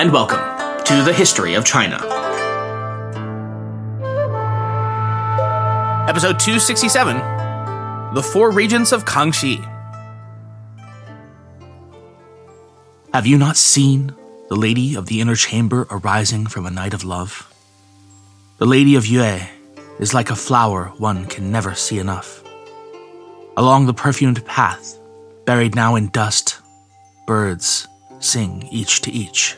and welcome to the History of China. Episode 267, The Four Regents of Kangxi. Have you not seen the Lady of the Inner Chamber arising from a night of love? The Lady of Yue is like a flower one can never see enough. Along the perfumed path, buried now in dust, birds sing each to each.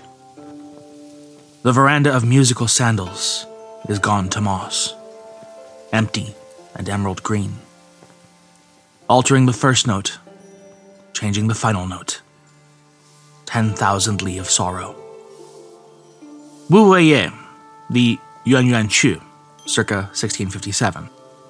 The veranda of musical sandals is gone to moss, empty and emerald green. Altering the first note, changing the final note. 10,000 Li of sorrow. Wu Weiye, the Yuan Yuan Chu, circa 1657.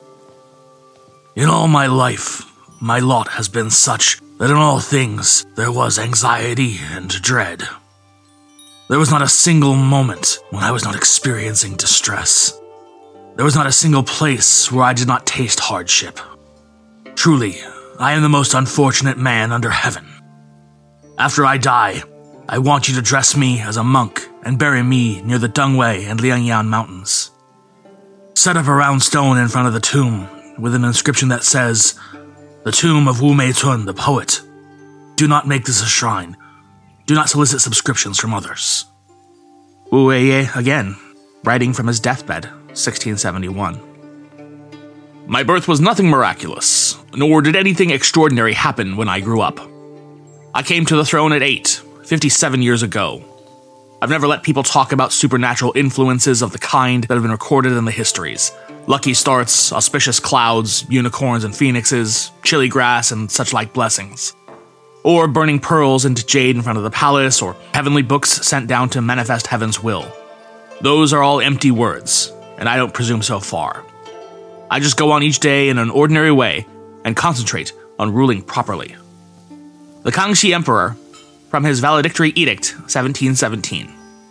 In all my life, my lot has been such that in all things there was anxiety and dread. There was not a single moment when I was not experiencing distress. There was not a single place where I did not taste hardship. Truly, I am the most unfortunate man under heaven. After I die, I want you to dress me as a monk and bury me near the Dongwei and Liangyan mountains. Set up a round stone in front of the tomb with an inscription that says, "The tomb of Wu Meicun, the poet. Do not make this a shrine. Do not solicit subscriptions from others." Wu Weiye again, writing from his deathbed, 1671. My birth was nothing miraculous, nor did anything extraordinary happen when I grew up. I came to the throne at 8, 57 years ago. I've never let people talk about supernatural influences of the kind that have been recorded in the histories. Lucky starts, auspicious clouds, unicorns and phoenixes, chilly grass and such like blessings. Or burning pearls into jade in front of the palace, or heavenly books sent down to manifest heaven's will. Those are all empty words, and I don't presume so far. I just go on each day in an ordinary way and concentrate on ruling properly. The Kangxi Emperor, from his valedictory edict, 1717.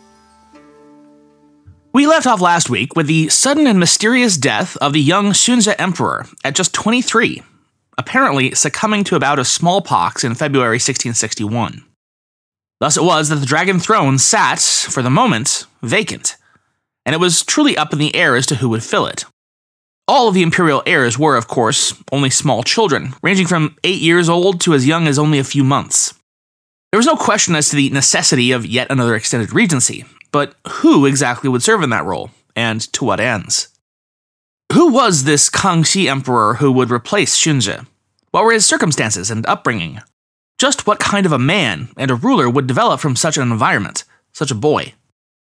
We left off last week with the sudden and mysterious death of the young Xunzhe Emperor at just 23, apparently succumbing to a bout of smallpox in February 1661. Thus it was that the Dragon Throne sat, for the moment, vacant, and it was truly up in the air as to who would fill it. All of the imperial heirs were, of course, only small children, ranging from 8 years old to as young as only a few months. There was no question as to the necessity of yet another extended regency, but who exactly would serve in that role, and to what ends? Who was this Kangxi Emperor who would replace Xunzhe? What were his circumstances and upbringing? Just what kind of a man and a ruler would develop from such an environment, such a boy?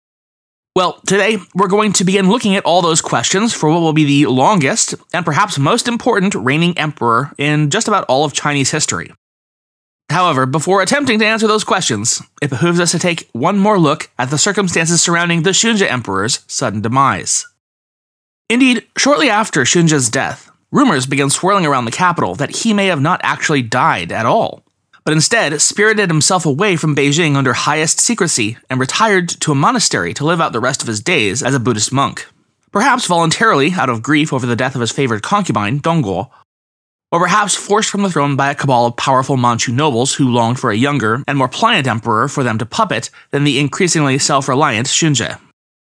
Well, today we're going to begin looking at all those questions for what will be the longest and perhaps most important reigning emperor in just about all of Chinese history. However, before attempting to answer those questions, it behooves us to take one more look at the circumstances surrounding the Xunzhe Emperor's sudden demise. Indeed, shortly after Xunzhe's death, rumors began swirling around the capital that he may have not actually died at all, but instead spirited himself away from Beijing under highest secrecy and retired to a monastery to live out the rest of his days as a Buddhist monk, perhaps voluntarily out of grief over the death of his favored concubine, Dongguo, or perhaps forced from the throne by a cabal of powerful Manchu nobles who longed for a younger and more pliant emperor for them to puppet than the increasingly self-reliant Xunzhe.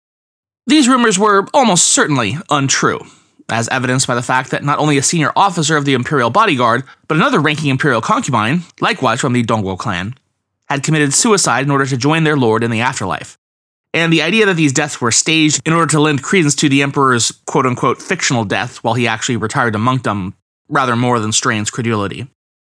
These rumors were almost certainly untrue, as evidenced by the fact that not only a senior officer of the imperial bodyguard, but another ranking imperial concubine, likewise from the Dongguo clan, had committed suicide in order to join their lord in the afterlife. And the idea that these deaths were staged in order to lend credence to the emperor's quote-unquote fictional death while he actually retired to monkdom rather more than strains credulity.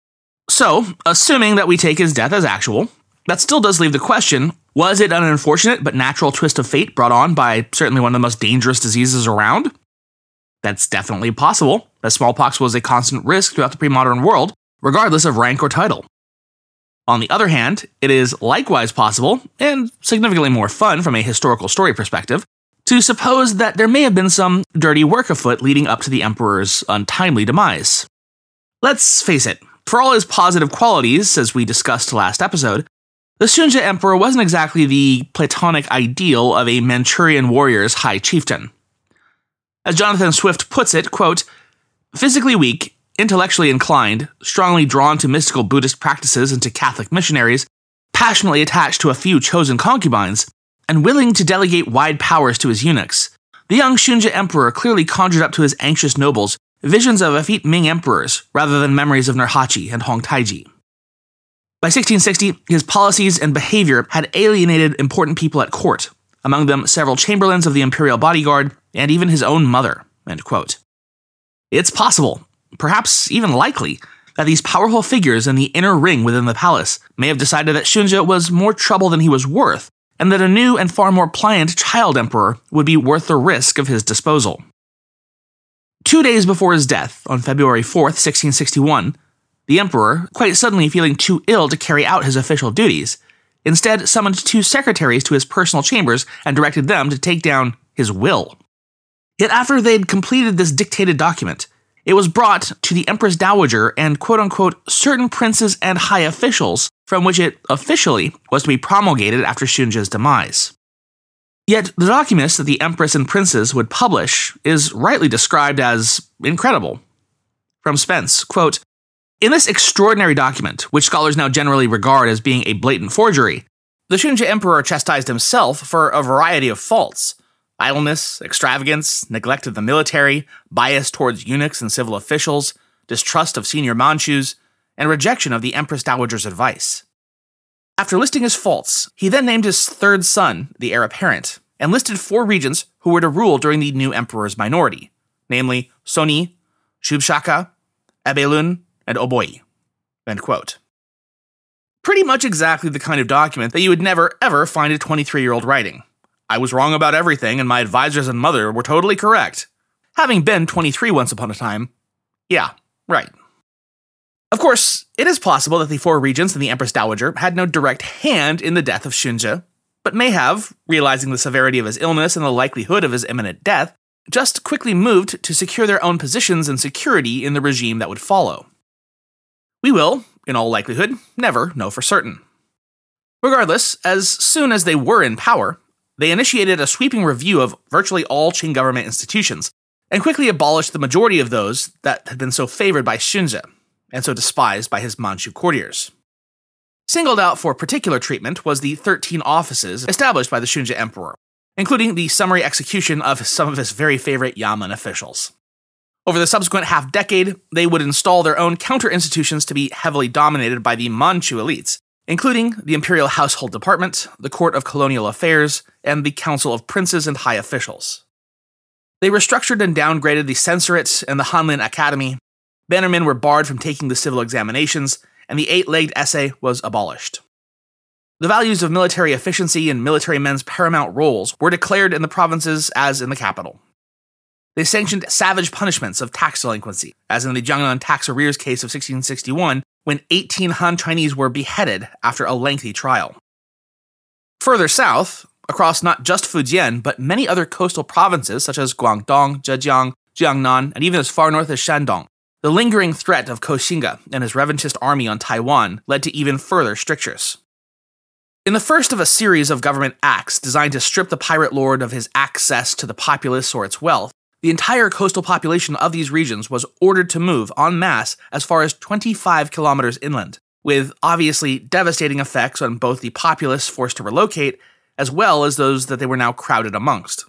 So, assuming that we take his death as actual, that still does leave the question, was it an unfortunate but natural twist of fate brought on by certainly one of the most dangerous diseases around? That's definitely possible, as smallpox was a constant risk throughout the pre-modern world, regardless of rank or title. On the other hand, it is likewise possible, and significantly more fun from a historical story perspective, to suppose that there may have been some dirty work afoot leading up to the emperor's untimely demise. Let's face it, for all his positive qualities, as we discussed last episode, the Xunzhe Emperor wasn't exactly the Platonic ideal of a Manchurian warrior's high chieftain. As Jonathan Swift puts it, quote, physically weak, intellectually inclined, strongly drawn to mystical Buddhist practices and to Catholic missionaries, passionately attached to a few chosen concubines, and willing to delegate wide powers to his eunuchs, the young Shunja emperor clearly conjured up to his anxious nobles visions of effete Ming emperors rather than memories of Nurhaci and Hong Taiji. By 1660, his policies and behavior had alienated important people at court, among them several chamberlains of the imperial bodyguard and even his own mother." End quote. It's possible, perhaps even likely, that these powerful figures in the inner ring within the palace may have decided that Shunja was more trouble than he was worth, and that a new and far more pliant child emperor would be worth the risk of his disposal. 2 days before his death, on February 4th, 1661, the emperor, quite suddenly feeling too ill to carry out his official duties, instead summoned 2 secretaries to his personal chambers and directed them to take down his will. Yet after they'd completed this dictated document, it was brought to the Empress Dowager and quote-unquote certain princes and high officials, from which it officially was to be promulgated after Shunja's demise. Yet the documents that the Empress and princes would publish is rightly described as incredible. From Spence, quote, "In this extraordinary document, which scholars now generally regard as being a blatant forgery, the Shunja emperor chastised himself for a variety of faults: idleness, extravagance, neglect of the military, bias towards eunuchs and civil officials, distrust of senior Manchus, and rejection of the Empress Dowager's advice. After listing his faults, he then named his 3rd son, the heir apparent, and listed 4 regents who were to rule during the new emperor's minority, namely Soni, Shubshaka, Abelun, and Oboi." End quote. Pretty much exactly the kind of document that you would never ever find a 23-year-old writing. I was wrong about everything, and my advisors and mother were totally correct. Having been 23 once upon a time, yeah, right. Of course, it is possible that the 4 regents and the Empress Dowager had no direct hand in the death of Shunja, but may have, realizing the severity of his illness and the likelihood of his imminent death, just quickly moved to secure their own positions and security in the regime that would follow. We will, in all likelihood, never know for certain. Regardless, as soon as they were in power, they initiated a sweeping review of virtually all Qing government institutions, and quickly abolished the majority of those that had been so favored by Shunja, and so despised by his Manchu courtiers. Singled out for particular treatment was the 13 offices established by the Shunja emperor, including the summary execution of some of his very favorite Yamen officials. Over the subsequent half-decade, they would install their own counter-institutions to be heavily dominated by the Manchu elites, including the Imperial Household Department, the Court of Colonial Affairs, and the Council of Princes and High Officials. They restructured and downgraded the Censorate and the Hanlin Academy. Bannermen were barred from taking the civil examinations, and the 8-legged essay was abolished. The values of military efficiency and military men's paramount roles were declared in the provinces as in the capital. They sanctioned savage punishments of tax delinquency, as in the Jiangnan tax arrears case of 1661, when 18 Han Chinese were beheaded after a lengthy trial. Further south, across not just Fujian, but many other coastal provinces such as Guangdong, Zhejiang, Jiangnan, and even as far north as Shandong, the lingering threat of Koxinga and his revanchist army on Taiwan led to even further strictures. In the first of a series of government acts designed to strip the pirate lord of his access to the populace or its wealth, the entire coastal population of these regions was ordered to move en masse as far as 25 kilometers inland, with obviously devastating effects on both the populace forced to relocate, as well as those that they were now crowded amongst.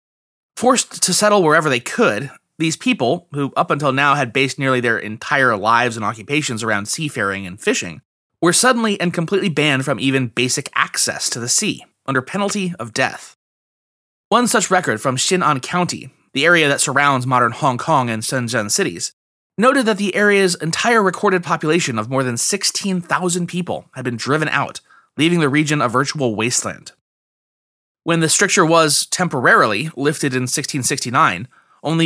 Forced to settle wherever they could, these people, who up until now had based nearly their entire lives and occupations around seafaring and fishing, were suddenly and completely banned from even basic access to the sea, under penalty of death. One such record from Xin'an County, the area that surrounds modern Hong Kong and Shenzhen cities, noted that the area's entire recorded population of more than 16,000 people had been driven out, leaving the region a virtual wasteland. When the stricture was temporarily lifted in 1669, only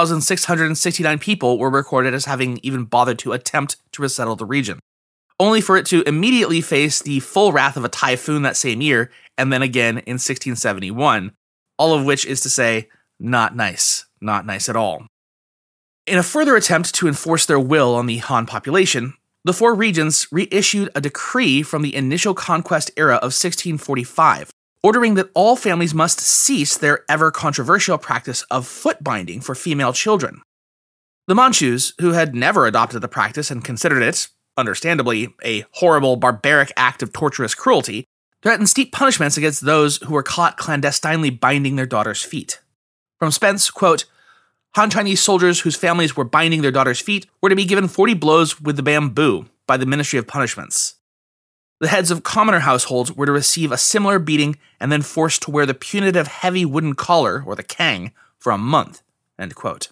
1,669 people were recorded as having even bothered to attempt to resettle the region, only for it to immediately face the full wrath of a typhoon that same year, and then again in 1671, all of which is to say, not nice at all. In a further attempt to enforce their will on the Han population, the 4 regents reissued a decree from the initial conquest era of 1645, ordering that all families must cease their ever-controversial practice of foot-binding for female children. The Manchus, who had never adopted the practice and considered it, understandably a horrible, barbaric act of torturous cruelty, threatened steep punishments against those who were caught clandestinely binding their daughters' feet. From Spence, quote, Han Chinese soldiers whose families were binding their daughters' feet were to be given 40 blows with the bamboo by the Ministry of Punishments. The heads of commoner households were to receive a similar beating and then forced to wear the punitive heavy wooden collar, or the kang, for a month, end quote.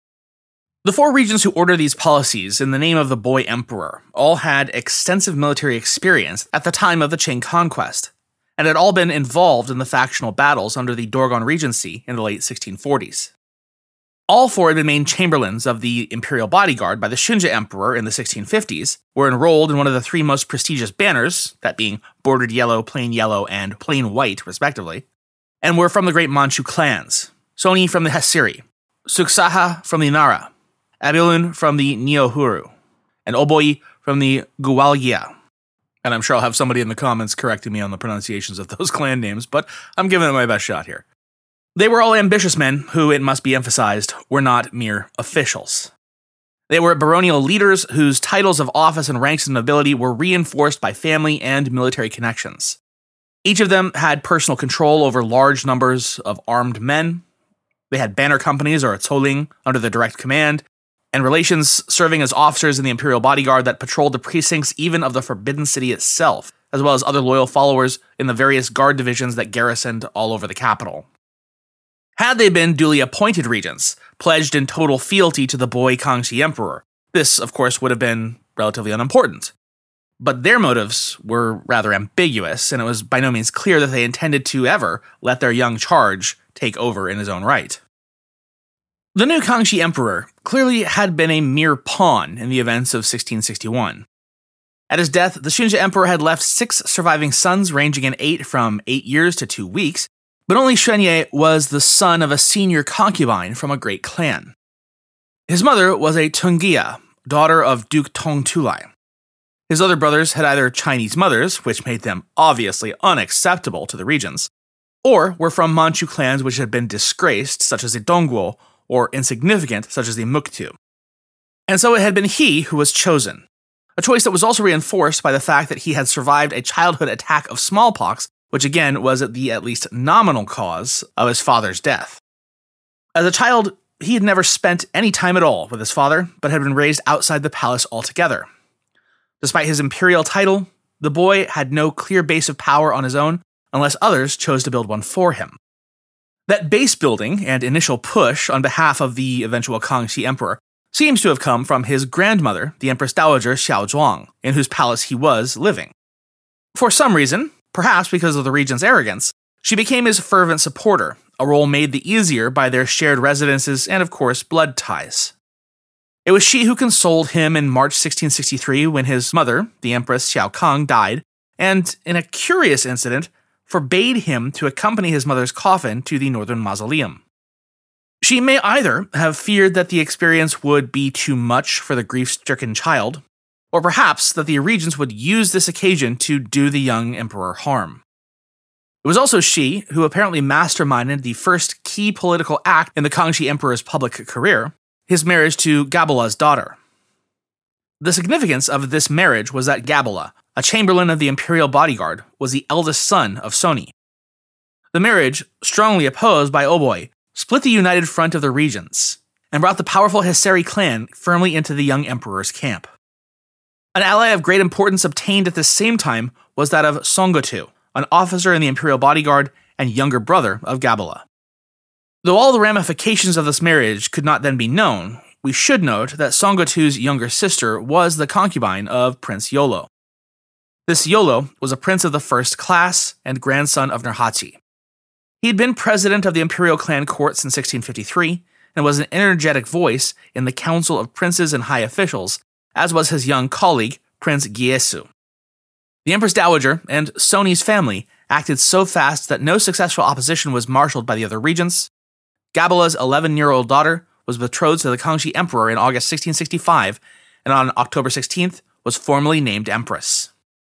The four regents who ordered these policies in the name of the boy emperor all had extensive military experience at the time of the Qing conquest, and had all been involved in the factional battles under the Dogon Regency in the late 1640s. All four had been made chamberlains of the imperial bodyguard by the Shunja Emperor in the 1650s, were enrolled in one of the three most prestigious banners, that being bordered yellow, and plain white, respectively, and were from the great Manchu clans, Soni from the Hessiri, Suksaha from the Nara, Abilun from the Niohuru, and Oboi from the Guwalgia. And I'm sure I'll have somebody in the comments correcting me on the pronunciations of those clan names, but I'm giving it my best shot here. They were all ambitious men who, it must be emphasized, were not mere officials. They were baronial leaders whose titles of office and ranks of nobility were reinforced by family and military connections. Each of them had personal control over large numbers of armed men. They had banner companies, or Zoling, under their direct command, and relations serving as officers in the imperial bodyguard that patrolled the precincts even of the Forbidden City itself, as well as other loyal followers in the various guard divisions that garrisoned all over the capital. Had they been duly appointed regents, pledged in total fealty to the boy Kangxi Emperor, this, of course, would have been relatively unimportant. But their motives were rather ambiguous, and it was by no means clear that they intended to ever let their young charge take over in his own right. The new Kangxi Emperor clearly had been a mere pawn in the events of 1661. At his death, the Shunja Emperor had left 6 surviving sons ranging in age from 8 years to 2 weeks, but only Xuanye was the son of a senior concubine from a great clan. His mother was a Tungia, daughter of Duke Tong Tulai. His other brothers had either Chinese mothers, which made them obviously unacceptable to the regents, or were from Manchu clans which had been disgraced, such as the Dongguo, or insignificant, such as the Muktu. And so it had been he who was chosen, a choice that was also reinforced by the fact that he had survived a childhood attack of smallpox, which again was the at least nominal cause of his father's death. As a child, he had never spent any time at all with his father, but had been raised outside the palace altogether. Despite his imperial title, the boy had no clear base of power on his own unless others chose to build one for him. That base building and initial push on behalf of the eventual Kangxi Emperor seems to have come from his grandmother, the Empress Dowager Xiao Zhuang, in whose palace he was living. For some reason, perhaps because of the regent's arrogance, she became his fervent supporter, a role made the easier by their shared residences and, of course, blood ties. It was she who consoled him in March 1663 when his mother, the Empress Xiao Kang, died, and, in a curious incident, forbade him to accompany his mother's coffin to the northern mausoleum. She may either have feared that the experience would be too much for the grief-stricken child, or perhaps that the regents would use this occasion to do the young emperor harm. It was also she who apparently masterminded the first key political act in the Kangxi Emperor's public career, his marriage to Gabala's daughter. The significance of this marriage was that Gabala, a chamberlain of the imperial bodyguard, was the eldest son of Soni. The marriage, strongly opposed by Oboi, split the united front of the regents, and brought the powerful Hesseri clan firmly into the young emperor's camp. An ally of great importance obtained at the same time was that of Songotu, an officer in the imperial bodyguard and younger brother of Gabala. Though all the ramifications of this marriage could not then be known, we should note that Songotu's younger sister was the concubine of Prince Yolo. This Yolo was a prince of the first class and grandson of Nurhaci. He had been president of the imperial clan court since 1653 and was an energetic voice in the council of princes and high officials, as was his young colleague, Prince Giesu. The Empress Dowager and Soni's family acted so fast that no successful opposition was marshaled by the other regents. Gabala's 11-year-old daughter was betrothed to the Kangxi Emperor in August 1665, and on October 16th was formally named Empress.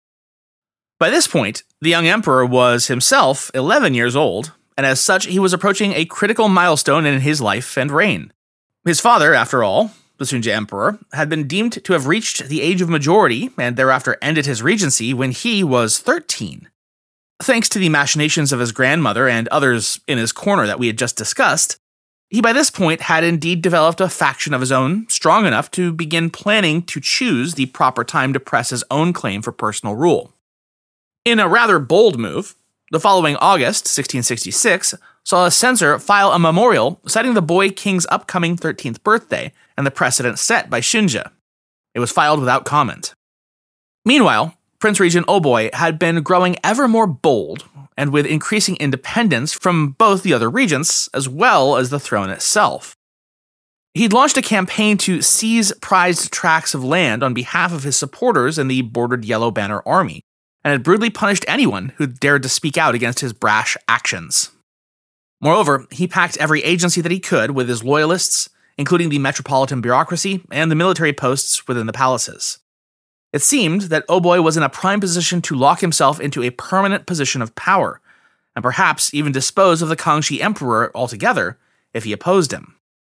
By this point, the young emperor was himself 11 years old, and as such he was approaching a critical milestone in his life and reign. His father, after all, the Sunja Emperor, had been deemed to have reached the age of majority and thereafter ended his regency when he was 13. Thanks to the machinations of his grandmother and others in his corner that we had just discussed, he by this point had indeed developed a faction of his own strong enough to begin planning to choose the proper time to press his own claim for personal rule. In a rather bold move, the following August, 1666, saw a censor file a memorial citing the boy king's upcoming 13th birthday and the precedent set by Sunja. It was filed without comment. Meanwhile, Prince Regent Oboy had been growing ever more bold and with increasing independence from both the other regents as well as the throne itself. He'd launched a campaign to seize prized tracts of land on behalf of his supporters in the bordered Yellow Banner Army, and had brutally punished anyone who dared to speak out against his brash actions. Moreover, he packed every agency that he could with his loyalists, including the metropolitan bureaucracy and the military posts within the palaces. It seemed that Oboy was in a prime position to lock himself into a permanent position of power, and perhaps even dispose of the Kangxi Emperor altogether if he opposed him.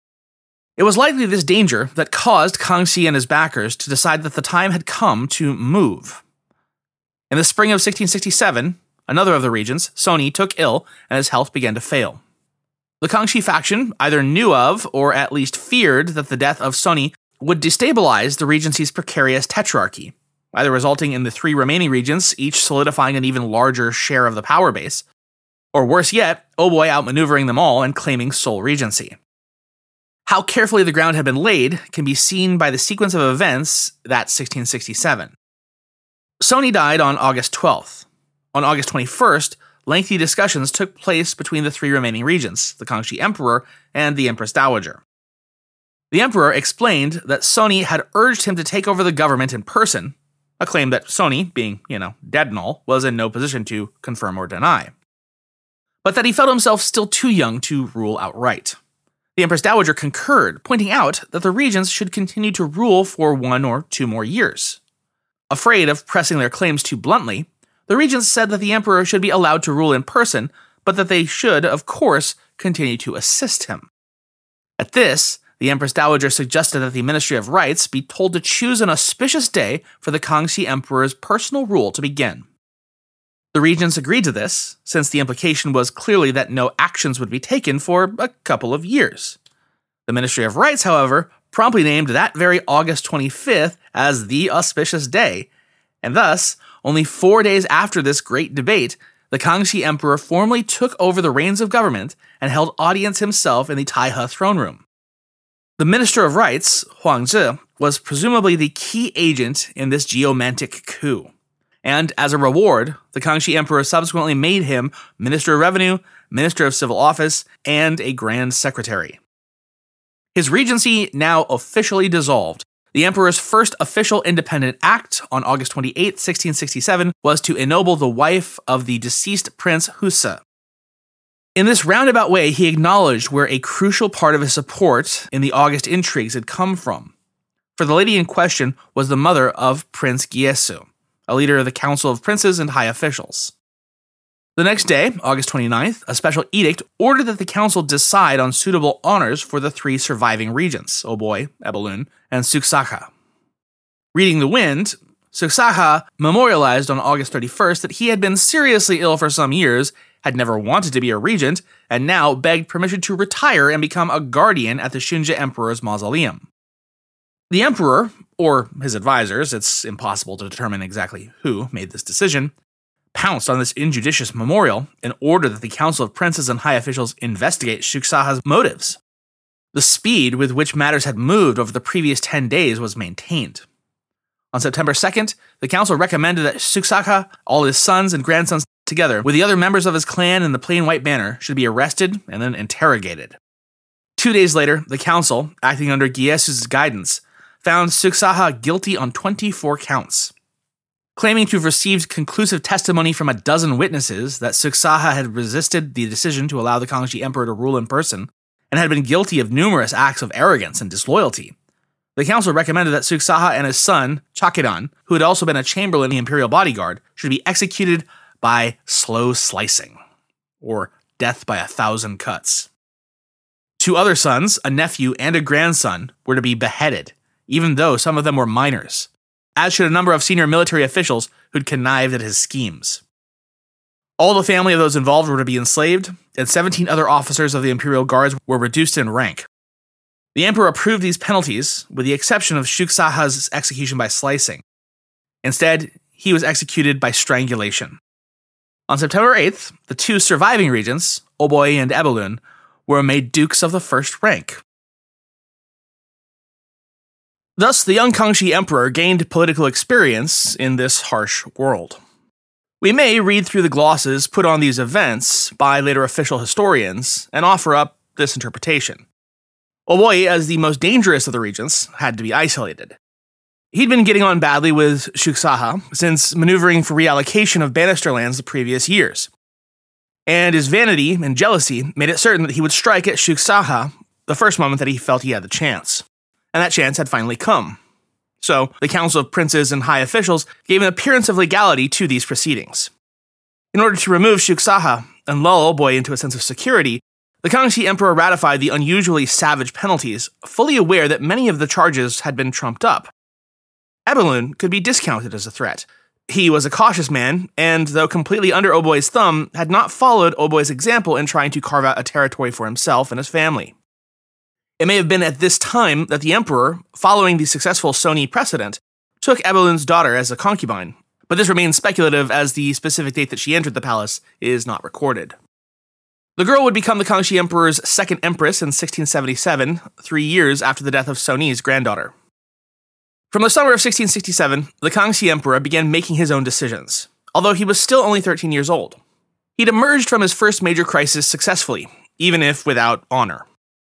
It was likely this danger that caused Kangxi and his backers to decide that the time had come to move. In the spring of 1667, another of the regents, Soni, took ill and his health began to fail. The Kangxi faction either knew of or at least feared that the death of Soni would destabilize the regency's precarious tetrarchy, either resulting in the three remaining regents each solidifying an even larger share of the power base, or worse yet, Oboy outmaneuvering them all and claiming sole regency. How carefully the ground had been laid can be seen by the sequence of events that 1667. Soni died on August 12th. On August 21st, lengthy discussions took place between the three remaining regents, the Kangxi Emperor and the Empress Dowager. The Emperor explained that Soni had urged him to take over the government in person, a claim that Soni, being, dead and all, was in no position to confirm or deny. But that he felt himself still too young to rule outright. The Empress Dowager concurred, pointing out that the regents should continue to rule for 1 or 2 more years. Afraid of pressing their claims too bluntly, the regents said that the Emperor should be allowed to rule in person, but that they should, of course, continue to assist him. At this, the Empress Dowager suggested that the Ministry of Rites be told to choose an auspicious day for the Kangxi Emperor's personal rule to begin. The regents agreed to this, since the implication was clearly that no actions would be taken for a couple of years. The Ministry of Rites, however, promptly named that very August 25th as the auspicious day, and thus, only 4 days after this great debate, the Kangxi Emperor formally took over the reins of government and held audience himself in the Taihe throne room. The Minister of Rites, Huang Zhi, was presumably the key agent in this geomantic coup. And as a reward, the Kangxi Emperor subsequently made him Minister of Revenue, Minister of Civil Office, and a Grand Secretary. His regency now officially dissolved. The Emperor's first official independent act on August 28, 1667, was to ennoble the wife of the deceased Prince Husa. In this roundabout way, he acknowledged where a crucial part of his support in the August intrigues had come from. For the lady in question was the mother of Prince Giesu, a leader of the Council of Princes and high officials. The next day, August 29th, a special edict ordered that the council decide on suitable honors for the 3 surviving regents, Oboy, Ebelun, and Suksakha. Reading the wind, Suksakha memorialized on August 31st that he had been seriously ill for some years, had never wanted to be a regent, and now begged permission to retire and become a guardian at the Sunja Emperor's mausoleum. The Emperor, or his advisors, it's impossible to determine exactly who made this decision, pounced on this injudicious memorial and ordered that the Council of Princes and high officials investigate Suksakha's motives. The speed with which matters had moved over the previous 10 days was maintained. On September 2nd, the council recommended that Suksakha, all his sons and grandsons together with the other members of his clan in the plain white banner, should be arrested and then interrogated. 2 days later, the council, acting under Giesu's guidance, found Suksakha guilty on 24 counts. Claiming to have received conclusive testimony from a dozen witnesses that Suksakha had resisted the decision to allow the Kangxi Emperor to rule in person, and had been guilty of numerous acts of arrogance and disloyalty, the council recommended that Suksakha and his son, Chakidan, who had also been a chamberlain in the imperial bodyguard, should be executed by slow slicing, or death by 1,000 cuts. Two other sons, a nephew and a grandson, were to be beheaded, even though some of them were minors, as should a number of senior military officials who'd connived at his schemes. All the family of those involved were to be enslaved, and 17 other officers of the imperial guards were reduced in rank. The emperor approved these penalties, with the exception of Shuxaha's execution by slicing. Instead, he was executed by strangulation. On September 8th, the two surviving regents, Oboi and Ebelun, were made dukes of the first rank. Thus, the young Kangxi emperor gained political experience in this harsh world. We may read through the glosses put on these events by later official historians and offer up this interpretation. Oboi, as the most dangerous of the regents, had to be isolated. He'd been getting on badly with Shuxaha since maneuvering for reallocation of Bannister lands the previous years. And his vanity and jealousy made it certain that he would strike at Shuxaha the first moment that he felt he had the chance. And that chance had finally come. So, the Council of Princes and High Officials gave an appearance of legality to these proceedings. In order to remove Shuxaha and lull Oboi into a sense of security, the Kangxi Emperor ratified the unusually savage penalties, fully aware that many of the charges had been trumped up. Ebelun could be discounted as a threat. He was a cautious man, and though completely under Oboi's thumb, had not followed Oboi's example in trying to carve out a territory for himself and his family. It may have been at this time that the emperor, following the successful Soni precedent, took Ebelun's daughter as a concubine, but this remains speculative as the specific date that she entered the palace is not recorded. The girl would become the Kangxi Emperor's second empress in 1677, 3 years after the death of Soni's granddaughter. From the summer of 1667, the Kangxi Emperor began making his own decisions, although he was still only 13 years old. He'd emerged from his first major crisis successfully, even if without honor.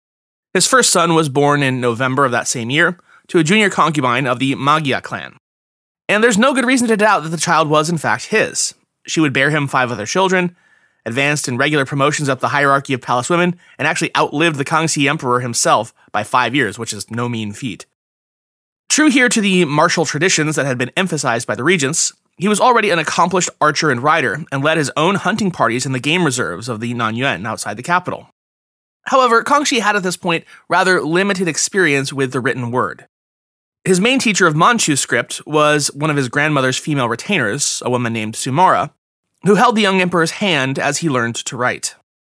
His first son was born in November of that same year to a junior concubine of the Magia clan. And there's no good reason to doubt that the child was in fact his. She would bear him 5 other children, advanced in regular promotions up the hierarchy of palace women, and actually outlived the Kangxi Emperor himself by 5 years, which is no mean feat. True here to the martial traditions that had been emphasized by the regents, he was already an accomplished archer and rider and led his own hunting parties in the game reserves of the Nanyuan outside the capital. However, Kangxi had at this point rather limited experience with the written word. His main teacher of Manchu script was one of his grandmother's female retainers, a woman named Sumara, who held the young emperor's hand as he learned to write.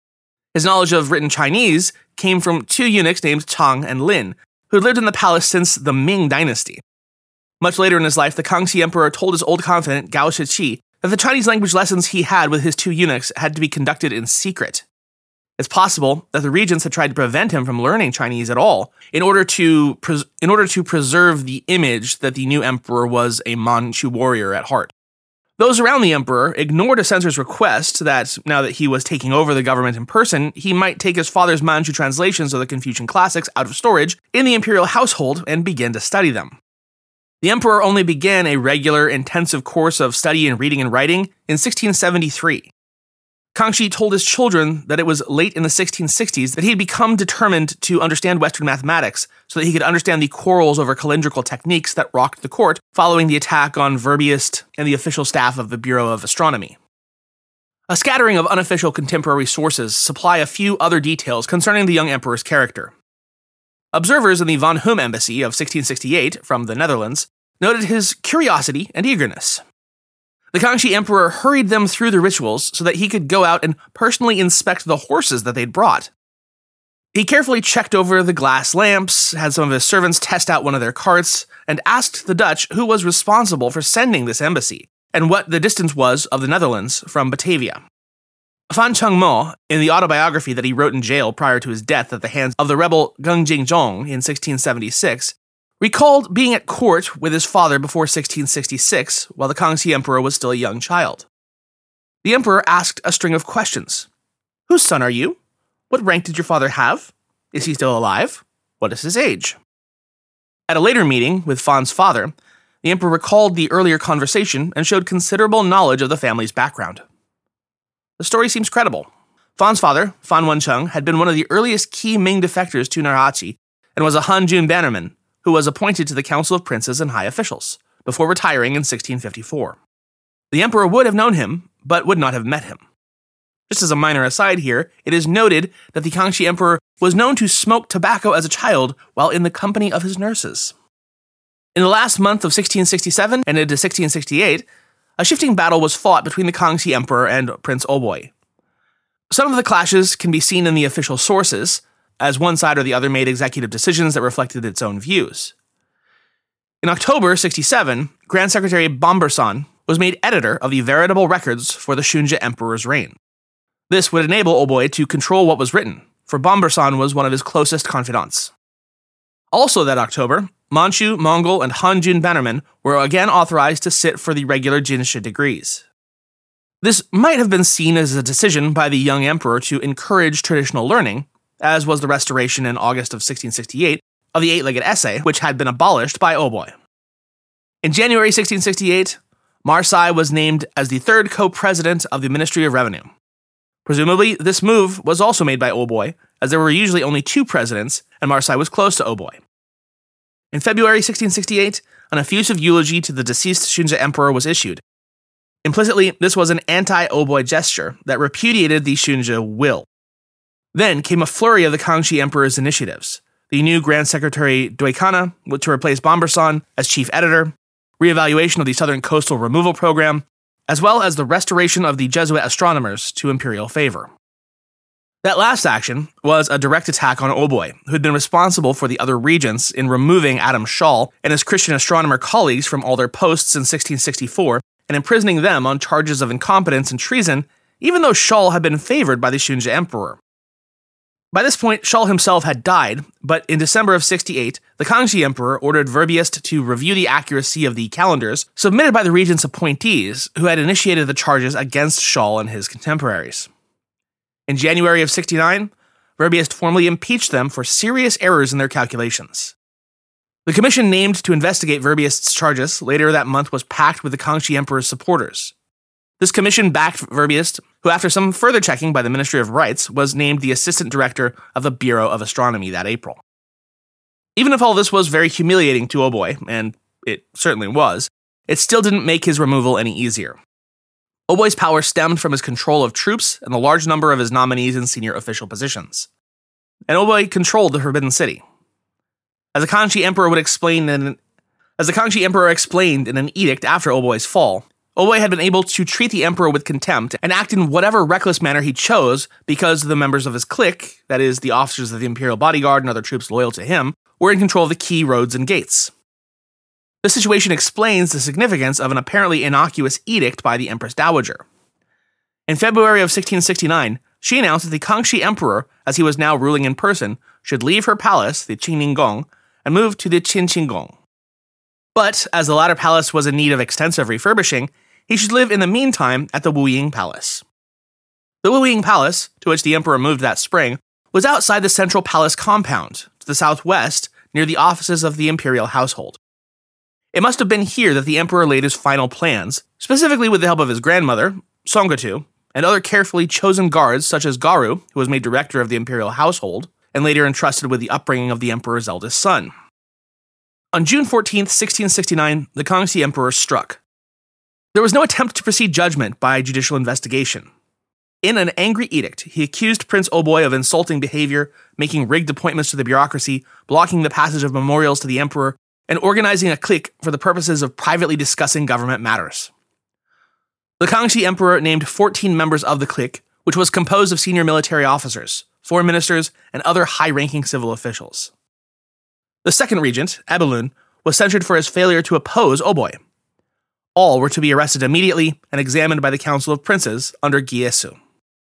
His knowledge of written Chinese came from 2 eunuchs named Chang and Lin, who had lived in the palace since the Ming dynasty. Much later in his life, the Kangxi Emperor told his old confidant Gao Shiqi that the Chinese language lessons he had with his 2 eunuchs had to be conducted in secret. It's possible that the regents had tried to prevent him from learning Chinese at all in order to preserve the image that the new emperor was a Manchu warrior at heart. Those around the emperor ignored a censor's request that, now that he was taking over the government in person, he might take his father's Manchu translations of the Confucian classics out of storage in the imperial household and begin to study them. The emperor only began a regular, intensive course of study in reading and writing in 1673. Kangxi told his children that it was late in the 1660s that he had become determined to understand Western mathematics so that he could understand the quarrels over calendrical techniques that rocked the court following the attack on Verbiest and the official staff of the Bureau of Astronomy. A scattering of unofficial contemporary sources supply a few other details concerning the young emperor's character. Observers in the Van Hum embassy of 1668 from the Netherlands noted his curiosity and eagerness. The Kangxi Emperor hurried them through the rituals so that he could go out and personally inspect the horses that they'd brought. He carefully checked over the glass lamps, had some of his servants test out one of their carts, and asked the Dutch who was responsible for sending this embassy, and what the distance was of the Netherlands from Batavia. Fan Chengmo, in the autobiography that he wrote in jail prior to his death at the hands of the rebel Geng Jingzhong in 1676, recalled being at court with his father before 1666, while the Kangxi Emperor was still a young child. The emperor asked a string of questions. Whose son are you? What rank did your father have? Is he still alive? What is his age? At a later meeting with Fan's father, the emperor recalled the earlier conversation and showed considerable knowledge of the family's background. The story seems credible. Fan's father, Fan Wencheng, had been one of the earliest key Ming defectors to Nurhaci and was a Hanjun bannerman who was appointed to the Council of Princes and High Officials, before retiring in 1654. The emperor would have known him, but would not have met him. Just as a minor aside here, it is noted that the Kangxi Emperor was known to smoke tobacco as a child while in the company of his nurses. In the last month of 1667 and into 1668, a shifting battle was fought between the Kangxi Emperor and Prince Oboi. Some of the clashes can be seen in the official sources, as one side or the other made executive decisions that reflected its own views. In October 67, Grand Secretary Bombersan was made editor of the veritable records for the Shunja Emperor's reign. This would enable Oboi to control what was written, for Bombersan was one of his closest confidants. Also that October, Manchu, Mongol, and Hanjun bannermen were again authorized to sit for the regular Jinsha degrees. This might have been seen as a decision by the young emperor to encourage traditional learning, as was the restoration in August of 1668 of the eight-legged essay, which had been abolished by Oboi. In January 1668, Marsai was named as the third co-president of the Ministry of Revenue. Presumably, this move was also made by Oboi, as there were usually only two presidents, and Marsai was close to Oboi. In February 1668, an effusive eulogy to the deceased Shunja emperor was issued. Implicitly, this was an anti-Oboi gesture that repudiated the Shunja will. Then came a flurry of the Kangxi emperor's initiatives: the new Grand Secretary Doikana to replace Bombersan as chief editor, reevaluation of the Southern Coastal Removal Program, as well as the restoration of the Jesuit astronomers to imperial favor. That last action was a direct attack on Oboi, who had been responsible for the other regents in removing Adam Schall and his Christian astronomer colleagues from all their posts in 1664 and imprisoning them on charges of incompetence and treason, even though Schall had been favored by the Shunja emperor. By this point, Schall himself had died, but in December of 68, the Kangxi Emperor ordered Verbiest to review the accuracy of the calendars submitted by the regent's appointees, who had initiated the charges against Schall and his contemporaries. In January of 69, Verbiest formally impeached them for serious errors in their calculations. The commission named to investigate Verbiest's charges later that month was packed with the Kangxi Emperor's supporters. This commission backed Verbiest, who after some further checking by the Ministry of Rights was named the assistant director of the Bureau of Astronomy that April. Even if all this was very humiliating to Oboi, and it certainly was, it still didn't make his removal any easier. Oboi's power stemmed from his control of troops and the large number of his nominees in senior official positions. And Oboi controlled the Forbidden City. As the Kangxi Emperor explained in an edict after Oboi's fall, Oboi had been able to treat the emperor with contempt and act in whatever reckless manner he chose because the members of his clique, that is, the officers of the imperial bodyguard and other troops loyal to him, were in control of the key roads and gates. This situation explains the significance of an apparently innocuous edict by the Empress Dowager. In February of 1669, she announced that the Kangxi Emperor, as he was now ruling in person, should leave her palace, the Qinninggong, and move to the Qinqinggong. But, as the latter palace was in need of extensive refurbishing, he should live in the meantime at the Wuying Palace. The Wuying Palace, to which the emperor moved that spring, was outside the central palace compound, to the southwest, near the offices of the imperial household. It must have been here that the emperor laid his final plans, specifically with the help of his grandmother, Songgotu, and other carefully chosen guards such as Garu, who was made director of the imperial household, and later entrusted with the upbringing of the emperor's eldest son. On June 14, 1669, the Kangxi Emperor struck. There was no attempt to proceed judgment by judicial investigation. In an angry edict, he accused Prince Oboi of insulting behavior, making rigged appointments to the bureaucracy, blocking the passage of memorials to the emperor, and organizing a clique for the purposes of privately discussing government matters. The Kangxi Emperor named 14 members of the clique, which was composed of senior military officers, foreign ministers, and other high-ranking civil officials. The second regent, Ebelun, was censured for his failure to oppose Oboi. All were to be arrested immediately and examined by the Council of Princes under Giesu.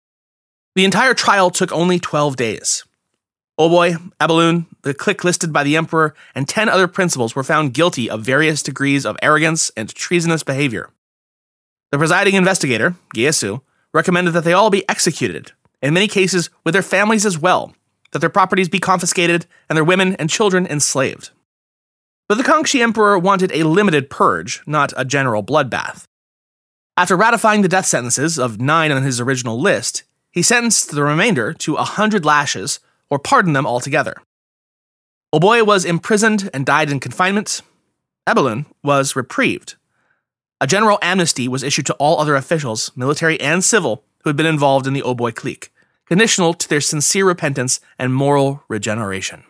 The entire trial took only 12 days. Oboi, Ebelun, the clique listed by the emperor, and 10 other principals were found guilty of various degrees of arrogance and treasonous behavior. The presiding investigator, Giesu, recommended that they all be executed, in many cases with their families as well, that their properties be confiscated and their women and children enslaved. But the Kangxi Emperor wanted a limited purge, not a general bloodbath. After ratifying the death sentences of 9 on his original list, he sentenced the remainder to 100 lashes or pardoned them altogether. Oboi was imprisoned and died in confinement. Ebelun was reprieved. A general amnesty was issued to all other officials, military and civil, who had been involved in the Oboi clique, conditional to their sincere repentance and moral regeneration.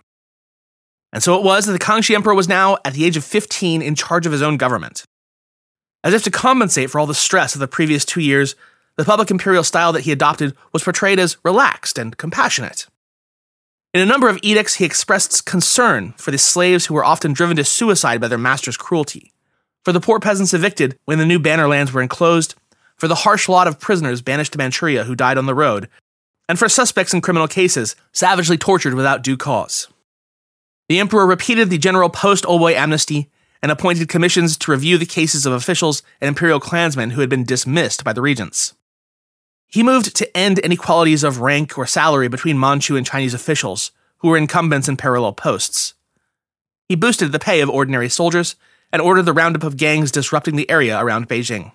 And so it was that the Kangxi Emperor was now, at the age of 15, in charge of his own government. As if to compensate for all the stress of the previous 2 years, the public imperial style that he adopted was portrayed as relaxed and compassionate. In a number of edicts, he expressed concern for the slaves who were often driven to suicide by their master's cruelty, for the poor peasants evicted when the new banner lands were enclosed, for the harsh lot of prisoners banished to Manchuria who died on the road, and for suspects in criminal cases savagely tortured without due cause. The emperor repeated the general post-Oboi amnesty and appointed commissions to review the cases of officials and imperial clansmen who had been dismissed by the regents. He moved to end inequalities of rank or salary between Manchu and Chinese officials who were incumbents in parallel posts. He boosted the pay of ordinary soldiers and ordered the roundup of gangs disrupting the area around Beijing.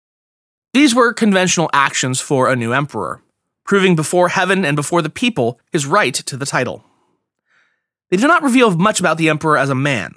These were conventional actions for a new emperor, proving before heaven and before the people his right to the title. They do not reveal much about the emperor as a man.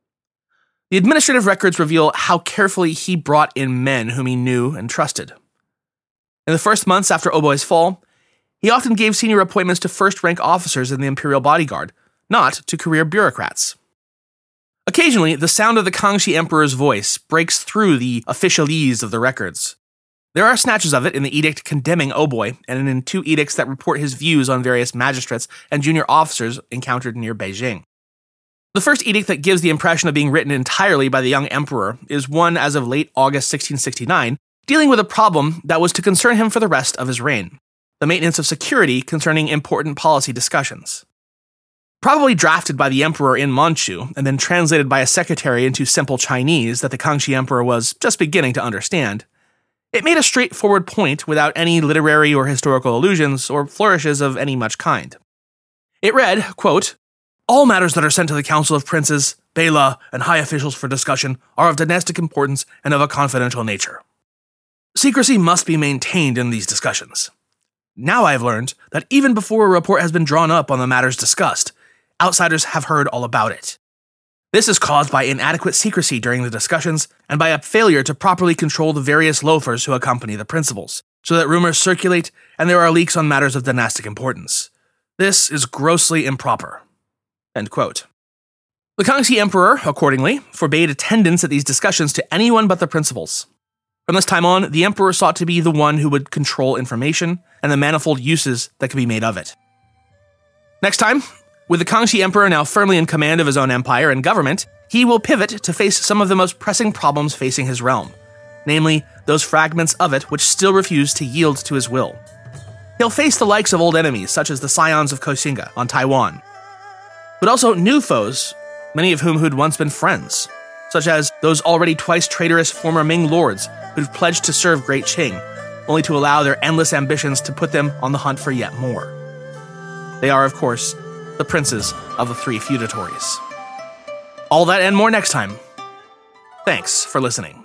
The administrative records reveal how carefully he brought in men whom he knew and trusted. In the first months after Oboi's fall, he often gave senior appointments to first-rank officers in the imperial bodyguard, not to career bureaucrats. Occasionally, the sound of the Kangxi Emperor's voice breaks through the officialese of the records. There are snatches of it in the edict condemning Oboi and in 2 edicts that report his views on various magistrates and junior officers encountered near Beijing. The first edict that gives the impression of being written entirely by the young emperor is one as of late August 1669, dealing with a problem that was to concern him for the rest of his reign, the maintenance of security concerning important policy discussions. Probably drafted by the emperor in Manchu and then translated by a secretary into simple Chinese that the Kangxi Emperor was just beginning to understand, it made a straightforward point without any literary or historical allusions or flourishes of any much kind. It read, quote, "All matters that are sent to the Council of Princes, Bela, and high officials for discussion are of dynastic importance and of a confidential nature. Secrecy must be maintained in these discussions. Now I have learned that even before a report has been drawn up on the matters discussed, outsiders have heard all about it. This is caused by inadequate secrecy during the discussions and by a failure to properly control the various loafers who accompany the principals, so that rumors circulate and there are leaks on matters of dynastic importance. This is grossly improper." End quote. The Kangxi Emperor, accordingly, forbade attendance at these discussions to anyone but the principals. From this time on, the emperor sought to be the one who would control information and the manifold uses that could be made of it. Next time, with the Kangxi Emperor now firmly in command of his own empire and government, he will pivot to face some of the most pressing problems facing his realm, namely those fragments of it which still refuse to yield to his will. He'll face the likes of old enemies such as the Scions of Koxinga on Taiwan, but also new foes, many of whom who'd once been friends, such as those already twice traitorous former Ming lords who'd pledged to serve Great Qing, only to allow their endless ambitions to put them on the hunt for yet more. They are, of course, the princes of the 3 feudatories. All that and more next time. Thanks for listening.